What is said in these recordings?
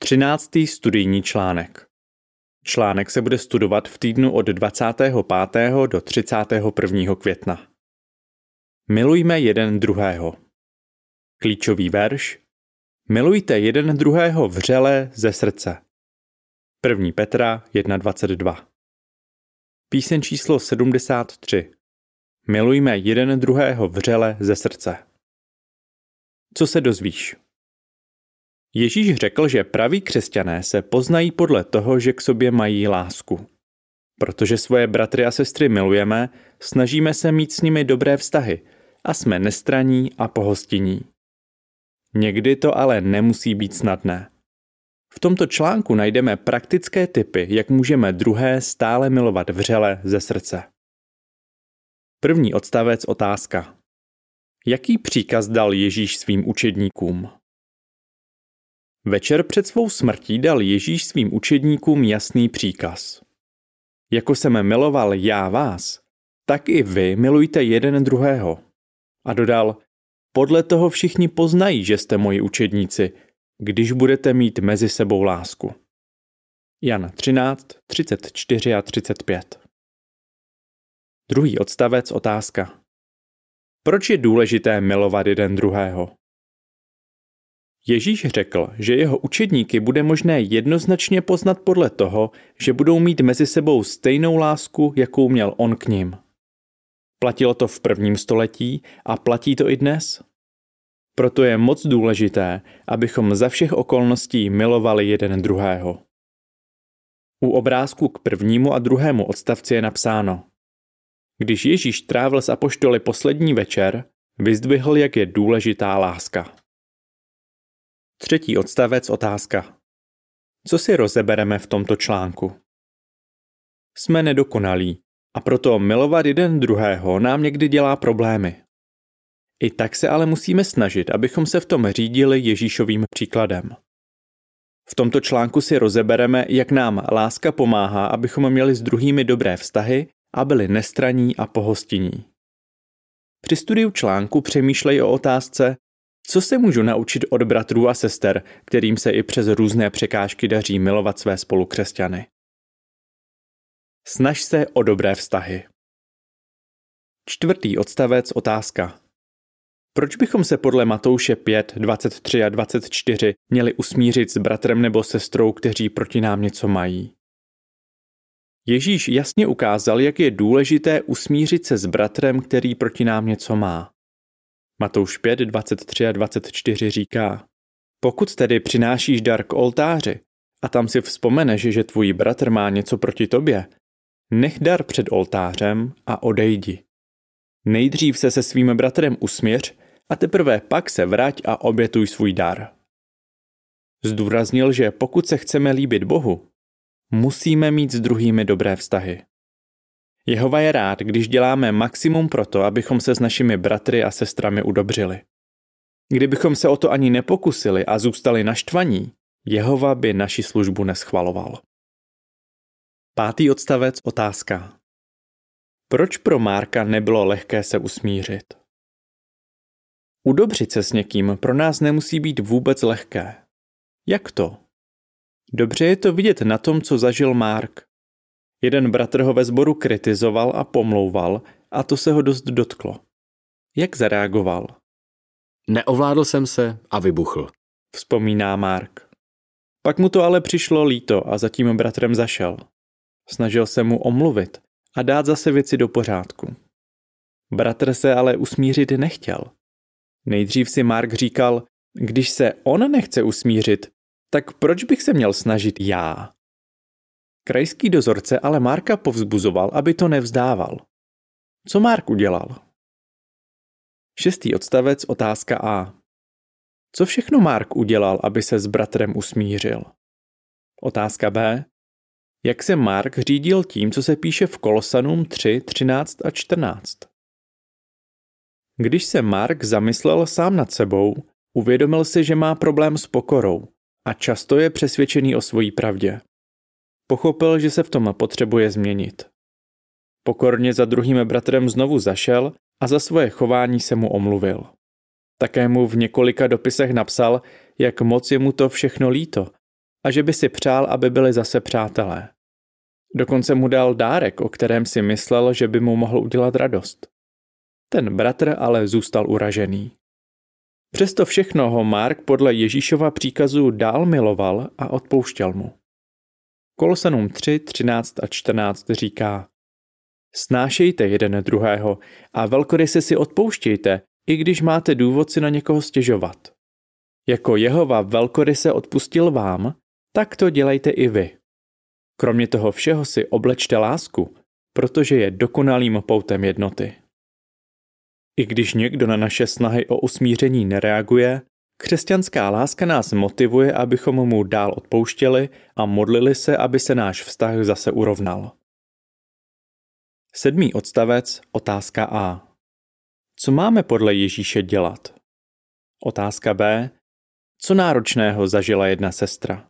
13. studijní článek. Článek se bude studovat v týdnu od 25. do 31. května. Milujme jeden druhého. Klíčový verš. Milujte jeden druhého vřele ze srdce. 1. Petra 1.22. Píseň číslo 73. Milujme jeden druhého vřele ze srdce. Co se dozvíš? Ježíš řekl, že praví křesťané se poznají podle toho, že k sobě mají lásku. Protože svoje bratry a sestry milujeme, snažíme se mít s nimi dobré vztahy a jsme nestranní a pohostinní. Někdy to ale nemusí být snadné. V tomto článku najdeme praktické tipy, jak můžeme druhé stále milovat vřele ze srdce. První odstavec otázka. Jaký příkaz dal Ježíš svým učedníkům? Večer před svou smrtí dal Ježíš svým učedníkům jasný příkaz. Jako jsem miloval já vás, tak i vy milujte jeden druhého. A dodal, podle toho všichni poznají, že jste moji učedníci, když budete mít mezi sebou lásku. Jan 13, 34 a 35. Druhý odstavec otázka. Proč je důležité milovat jeden druhého? Ježíš řekl, že jeho učedníky bude možné jednoznačně poznat podle toho, že budou mít mezi sebou stejnou lásku, jakou měl on k nim. Platilo to v 1. století a platí to i dnes. Proto je moc důležité, abychom za všech okolností milovali jeden druhého. U obrázku k 1. a 2. odstavci je napsáno. Když Ježíš trávil s apoštoly poslední večer, vyzdvihl, jak je důležitá láska. 3. odstavec otázka. Co si rozebereme v tomto článku? Jsme nedokonalí a proto milovat jeden druhého nám někdy dělá problémy. I tak se ale musíme snažit, abychom se v tom řídili Ježíšovým příkladem. V tomto článku si rozebereme, jak nám láska pomáhá, abychom měli s druhými dobré vztahy a byli nestranní a pohostinní. Při studiu článku přemýšlej o otázce, co se můžu naučit od bratrů a sester, kterým se i přes různé překážky daří milovat své spolukřesťany. Snaž se o dobré vztahy. 4. odstavec otázka. Proč bychom se podle Matouše 5, 23 a 24 měli usmířit s bratrem nebo sestrou, kteří proti nám něco mají? Ježíš jasně ukázal, jak je důležité usmířit se s bratrem, který proti nám něco má. Matouš 5, 23 a 24 říká, pokud tedy přinášíš dar k oltáři a tam si vzpomeneš, že tvůj bratr má něco proti tobě, nech dar před oltářem a odejdi. Nejdřív se svým bratrem usměř a teprve pak se vrať a obětuj svůj dar. Zdůraznil, že pokud se chceme líbit Bohu, musíme mít s druhými dobré vztahy. Jehova je rád, když děláme maximum pro to, abychom se s našimi bratry a sestrami udobřili. Kdybychom se o to ani nepokusili a zůstali naštvaní, Jehova by naši službu neschvaloval. 5. odstavec otázka. Proč pro Marka nebylo lehké se usmířit? Udobřit se s někým pro nás nemusí být vůbec lehké. Jak to? Dobře je to vidět na tom, co zažil Mark. Jeden bratr ho ve sboru kritizoval a pomlouval a to se ho dost dotklo. Jak zareagoval? Neovládl jsem se a vybuchl, vzpomíná Mark. Pak mu to ale přišlo líto a za tím bratrem zašel. Snažil se mu omluvit a dát zase věci do pořádku. Bratr se ale usmířit nechtěl. Nejdřív si Mark říkal, když se on nechce usmířit, tak proč bych se měl snažit já? Krajský dozorce ale Marka povzbuzoval, aby to nevzdával. Co Mark udělal? 6. odstavec otázka A. Co všechno Mark udělal, aby se s bratrem usmířil? Otázka B. Jak se Mark řídil tím, co se píše v Kolosanům 3, 13 a 14? Když se Mark zamyslel sám nad sebou, uvědomil si, že má problém s pokorou a často je přesvědčený o svojí pravdě. Pochopil, že se v tom potřebuje změnit. Pokorně za druhým bratrem znovu zašel a za svoje chování se mu omluvil. Také mu v několika dopisech napsal, jak moc je mu to všechno líto a že by si přál, aby byli zase přátelé. Dokonce mu dal dárek, o kterém si myslel, že by mu mohl udělat radost. Ten bratr ale zůstal uražený. Přesto všechno ho Mark podle Ježíšova příkazu dál miloval a odpouštěl mu. Kolosanům 3, 13 a 14 říká: Snášejte jeden druhého a velkoryse si odpouštějte, i když máte důvod si na někoho stěžovat. Jako Jehova velkoryse odpustil vám, tak to dělejte i vy. Kromě toho všeho si oblečte lásku, protože je dokonalým poutem jednoty. I když někdo na naše snahy o usmíření nereaguje, křesťanská láska nás motivuje, abychom mu dál odpouštěli a modlili se, aby se náš vztah zase urovnal. 7. odstavec, otázka A. Co máme podle Ježíše dělat? Otázka B. Co náročného zažila jedna sestra?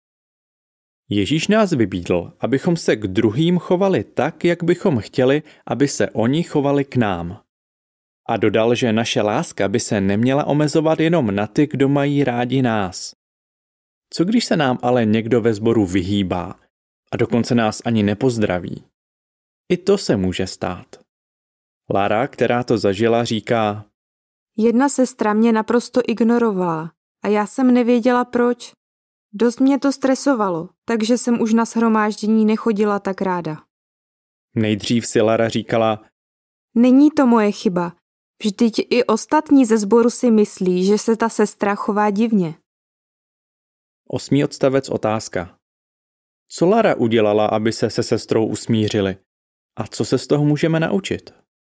Ježíš nás vybídl, abychom se k druhým chovali tak, jak bychom chtěli, aby se oni chovali k nám. A dodal, že naše láska by se neměla omezovat jenom na ty, kdo mají rádi nás. Co když se nám ale někdo ve sboru vyhýbá a dokonce nás ani nepozdraví? I to se může stát. Lara, která to zažila, říká: Jedna sestra mě naprosto ignorovala a já jsem nevěděla proč. Dost mě to stresovalo, takže jsem už na shromáždění nechodila tak ráda. Nejdřív si Lara říkala: Není to moje chyba. Vždyť i ostatní ze sboru si myslí, že se ta sestra chová divně. 8. odstavec, otázka. Co Lara udělala, aby se sestrou usmířili? A co se z toho můžeme naučit?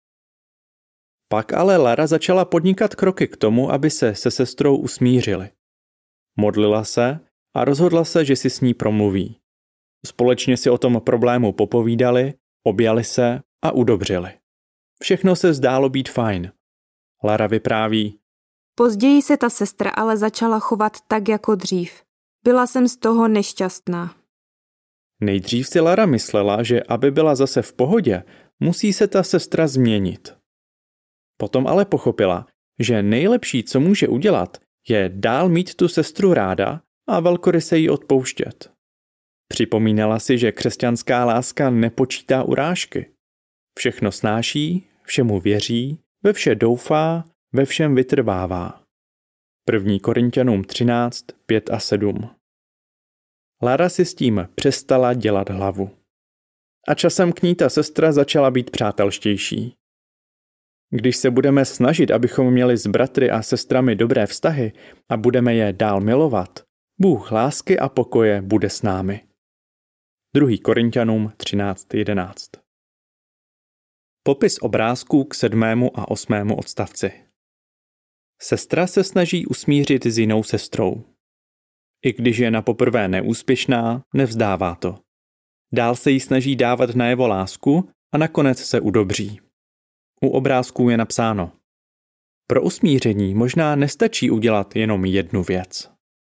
Pak ale Lara začala podnikat kroky k tomu, aby se sestrou usmířili. Modlila se a rozhodla se, že si s ní promluví. Společně si o tom problému popovídali, objali se a udobřili. Všechno se zdálo být fajn. Lara vypráví: Později se ta sestra ale začala chovat tak jako dřív. Byla jsem z toho nešťastná. Nejdřív si Lara myslela, že aby byla zase v pohodě, musí se ta sestra změnit. Potom ale pochopila, že nejlepší, co může udělat, je dál mít tu sestru ráda a velkoryse jí odpouštět. Připomínala si, že křesťanská láska nepočítá urážky. Všechno snáší, všemu věří, ve vše doufá, ve všem vytrvává. 1. Korinťanům 13, 5 a 7. Lara si s tím přestala dělat hlavu. A časem k ní ta sestra začala být přátelštější. Když se budeme snažit, abychom měli s bratry a sestrami dobré vztahy a budeme je dál milovat, Bůh lásky a pokoje bude s námi. 2. Korinťanům 13:11. Popis obrázků k 7. a 8. odstavci. Sestra se snaží usmířit s jinou sestrou. I když je napoprvé neúspěšná, nevzdává to. Dál se jí snaží dávat najevo lásku a nakonec se udobří. U obrázků je napsáno: Pro usmíření možná nestačí udělat jenom jednu věc.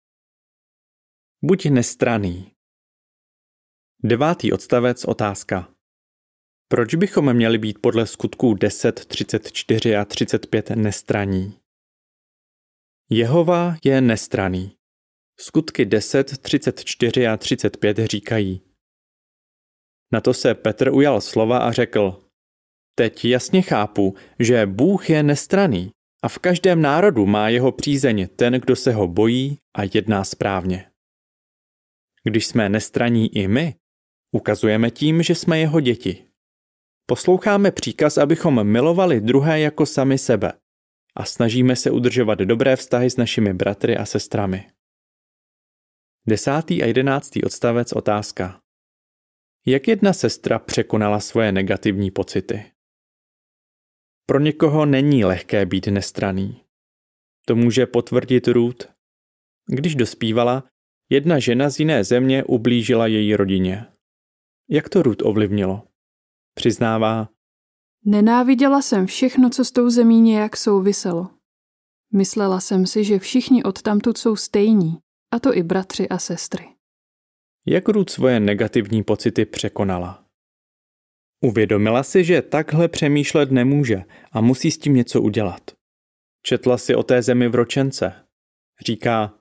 Buď nestranný. 9. odstavec, otázka. Proč bychom měli být podle skutků 10, 34 a 35 nestranní? Jehova je nestranný. Skutky 10, 34 a 35 říkají: Na to se Petr ujal slova a řekl: Teď jasně chápu, že Bůh je nestranný a v každém národu má jeho přízeň ten, kdo se ho bojí a jedná správně. Když jsme nestranní i my, ukazujeme tím, že jsme jeho děti. Posloucháme příkaz, abychom milovali druhé jako sami sebe a snažíme se udržovat dobré vztahy s našimi bratry a sestrami. 10. a 11. odstavec, otázka. Jak jedna sestra překonala svoje negativní pocity? Pro někoho není lehké být nestranný. To může potvrdit Ruth. Když dospívala, jedna žena z jiné země ublížila její rodině. Jak to Ruth ovlivnilo? Přiznává: Nenáviděla jsem všechno, co s tou zemí nějak souviselo. Myslela jsem si, že všichni odtamtud jsou stejní, a to i bratři a sestry. Jak Ruth svoje negativní pocity překonala? Uvědomila si, že takhle přemýšlet nemůže a musí s tím něco udělat. Četla si o té zemi v ročence. Říká: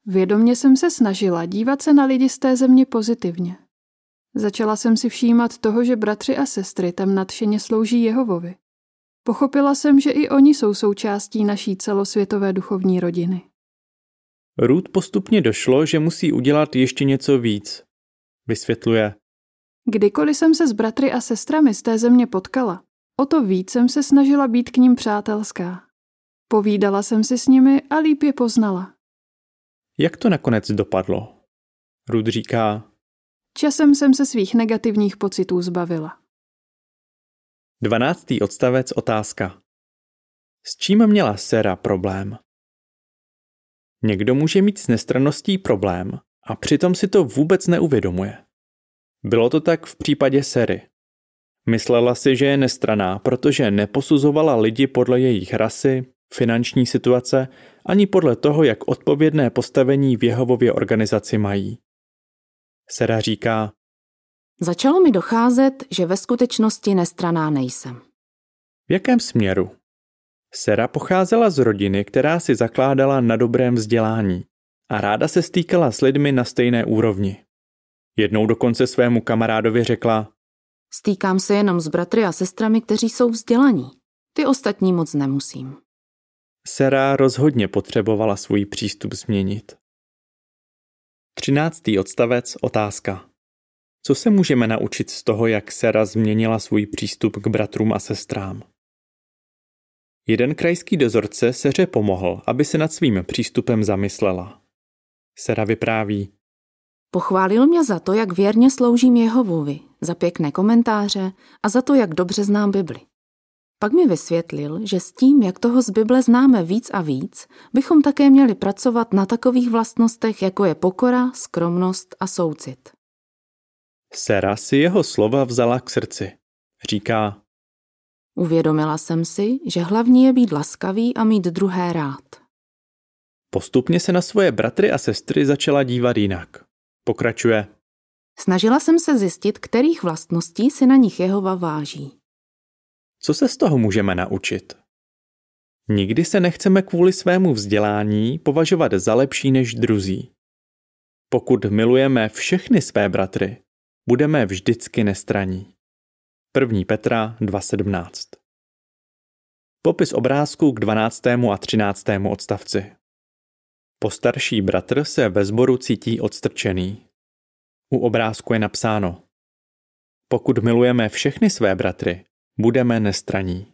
Vědomě jsem se snažila dívat se na lidi z té země pozitivně. Začala jsem si všímat toho, že bratři a sestry tam nadšeně slouží Jehovovi. Pochopila jsem, že i oni jsou součástí naší celosvětové duchovní rodiny. Ruth postupně došlo, že musí udělat ještě něco víc. Vysvětluje. Kdykoliv jsem se s bratry a sestrami z té země potkala, o to víc jsem se snažila být k nim přátelská. Povídala jsem si s nimi a líp je poznala. Jak to nakonec dopadlo? Ruth říká. Časem jsem se svých negativních pocitů zbavila. 12. odstavec, otázka. S čím měla Sera problém? Někdo může mít s nestranností problém a přitom si to vůbec neuvědomuje. Bylo to tak v případě Sery. Myslela si, že je nestranná, protože neposuzovala lidi podle jejich rasy, finanční situace, ani podle toho, jak odpovědné postavení v Jehovově organizaci mají. Sera říká, začalo mi docházet, že ve skutečnosti nestranná nejsem. v jakém směru? Sera pocházela z rodiny, která si zakládala na dobrém vzdělání a ráda se stýkala s lidmi na stejné úrovni. Jednou dokonce svému kamarádovi řekla, stýkám se jenom s bratry a sestrami, kteří jsou vzdělaní. Ty ostatní moc nemusím. Sera rozhodně potřebovala svůj přístup změnit. 13. odstavec, otázka. Co se můžeme naučit z toho, jak Sera změnila svůj přístup k bratrům a sestrám? Jeden krajský dozorce Seře pomohl, aby se nad svým přístupem zamyslela. Sera vypráví. Pochválil mě za to, jak věrně sloužím Jehovovi, za pěkné komentáře a za to, jak dobře znám Bibli. Pak mi vysvětlil, že s tím, jak toho z Bible známe víc a víc, bychom také měli pracovat na takových vlastnostech, jako je pokora, skromnost a soucit. Sera si jeho slova vzala k srdci. Říká, uvědomila jsem si, že hlavní je být laskavý a mít druhé rád. Postupně se na svoje bratry a sestry začala dívat jinak. Pokračuje. Snažila jsem se zjistit, kterých vlastností si na nich Jehova váží. Co se z toho můžeme naučit? Nikdy se nechceme kvůli svému vzdělání považovat za lepší než druzí. Pokud milujeme všechny své bratry, budeme vždycky nestranní. 1. Petra 2.17. Popis obrázku k 12. a 13. odstavci. Postarší bratr se ve sboru cítí odstrčený. U obrázku je napsáno: pokud milujeme všechny své bratry, budeme nestranní.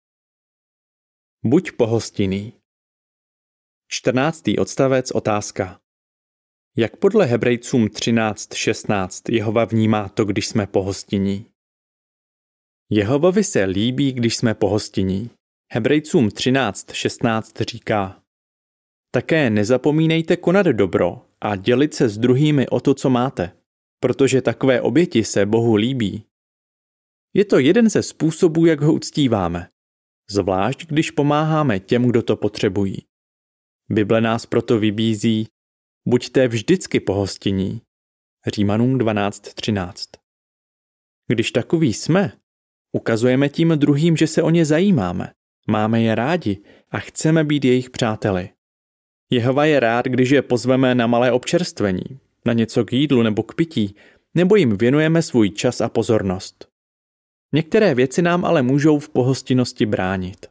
Buď pohostinný. 14. odstavec, otázka. Jak podle Hebrejcům 13.16 Jehova vnímá to, když jsme pohostinní? Jehovovi se líbí, když jsme pohostinní. Hebrejcům 13.16 říká: také nezapomínejte konat dobro a dělit se s druhými o to, co máte, protože takové oběti se Bohu líbí. Je to jeden ze způsobů, jak ho uctíváme, zvlášť když pomáháme těm, kdo to potřebují. Bible nás proto vybízí: buďte vždycky pohostinní. Římanům 12.13. Když takový jsme, ukazujeme tím druhým, že se o ně zajímáme, máme je rádi a chceme být jejich přáteli. Jehova je rád, když je pozveme na malé občerstvení, na něco k jídlu nebo k pití, nebo jim věnujeme svůj čas a pozornost. Některé věci nám ale můžou v pohostinnosti bránit.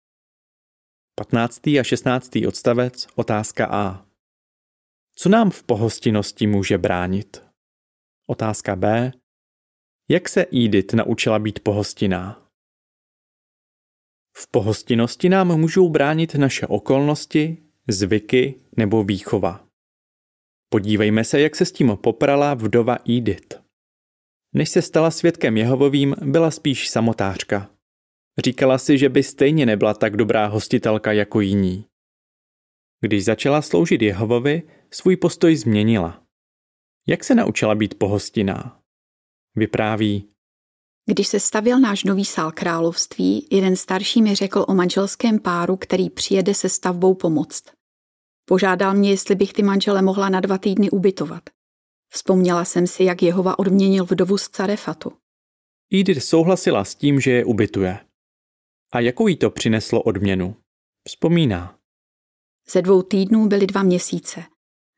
15. a 16. odstavec, otázka A. Co nám v pohostinnosti může bránit? Otázka B. Jak se Edith naučila být pohostinná? V pohostinnosti nám můžou bránit naše okolnosti, zvyky nebo výchova. Podívejme se, jak se s tím poprala vdova Edith. Než se stala svědkem Jehovovým, byla spíš samotářka. Říkala si, že by stejně nebyla tak dobrá hostitelka jako jiní. Když začala sloužit Jehovovi, svůj postoj změnila. Jak se naučila být pohostinná? Vypráví: Když se stavěl náš nový sál království, jeden starší mi řekl o manželském páru, který přijede se stavbou pomoct. Požádal mě, jestli bych ty manžele mohla na 2 týdny ubytovat. Vzpomněla jsem si, jak Jehova odměnil vdovu z Carefatu. Edith souhlasila s tím, že je ubytuje. A jakou jí to přineslo odměnu? Vzpomíná. Ze 2 týdnů byly 2 měsíce.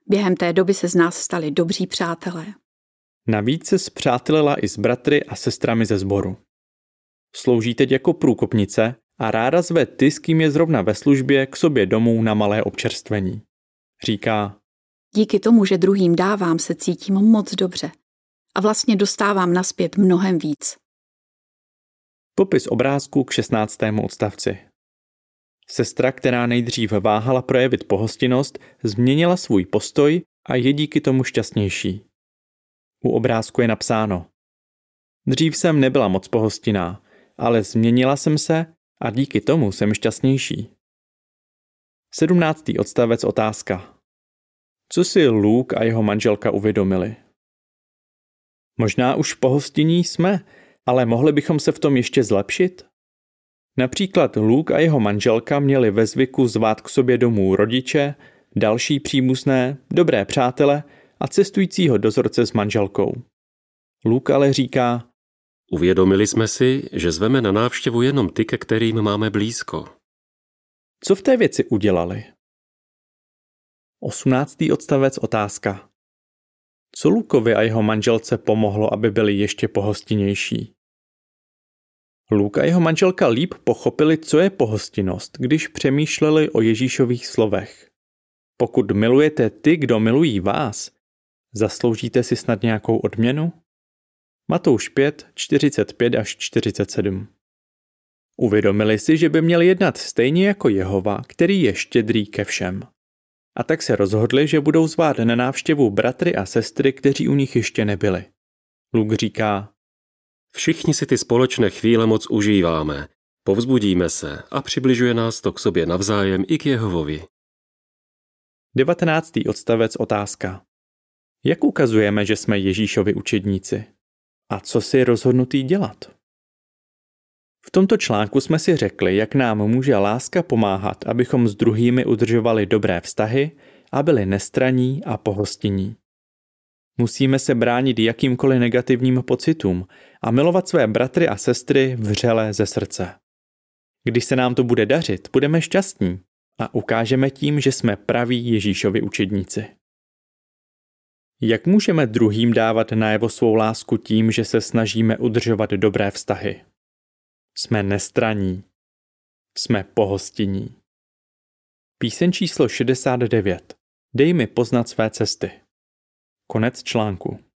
Během té doby se z nás stali dobří přátelé. Navíc se spřátelila i s bratry a sestrami ze sboru. Slouží teď jako průkopnice a ráda zve ty, s kým je zrovna ve službě, k sobě domů na malé občerstvení. Říká: díky tomu, že druhým dávám, se cítím moc dobře a vlastně dostávám nazpět mnohem víc. Popis obrázku k 16. odstavci. Sestra, která nejdřív váhala projevit pohostinnost, změnila svůj postoj a je díky tomu šťastnější. U obrázku je napsáno: dřív jsem nebyla moc pohostinná, ale změnila jsem se a díky tomu jsem šťastnější. 17. odstavec otázka. Co si Luke a jeho manželka uvědomili? Možná už pohostinní jsme, ale mohli bychom se v tom ještě zlepšit? Například Luke a jeho manželka měli ve zvyku zvát k sobě domů rodiče, další příbuzné, dobré přátele a cestujícího dozorce s manželkou. Luke ale říká: uvědomili jsme si, že zveme na návštěvu jenom ty, ke kterým máme blízko. Co v té věci udělali? 18. odstavec otázka. Co Lukovi a jeho manželce pomohlo, aby byli ještě pohostinnější? Luke a jeho manželka líp pochopili, co je pohostinnost, když přemýšleli o Ježíšových slovech. Pokud milujete ty, kdo milují vás, zasloužíte si snad nějakou odměnu? Matouš 5, 45 až 47. Uvědomili si, že by měl jednat stejně jako Jehova, který je štědrý ke všem. A tak se rozhodli, že budou zvát na návštěvu bratry a sestry, kteří u nich ještě nebyli. Luke říká: všichni si ty společné chvíle moc užíváme, povzbudíme se a přibližuje nás to k sobě navzájem i k Jehovovi. 19. odstavec otázka. Jak ukazujeme, že jsme Ježíšovi učedníci? A co si rozhodnutý dělat? V tomto článku jsme si řekli, jak nám může láska pomáhat, abychom s druhými udržovali dobré vztahy a byli nestranní a pohostinní. Musíme se bránit jakýmkoliv negativním pocitům a milovat své bratry a sestry vřele ze srdce. Když se nám to bude dařit, budeme šťastní a ukážeme tím, že jsme praví Ježíšovi učedníci. Jak můžeme druhým dávat najevo svou lásku tím, že se snažíme udržovat dobré vztahy? Jsme nestranní. Jsme pohostinní. Píseň číslo 69. Dej mi poznat své cesty. Konec článku.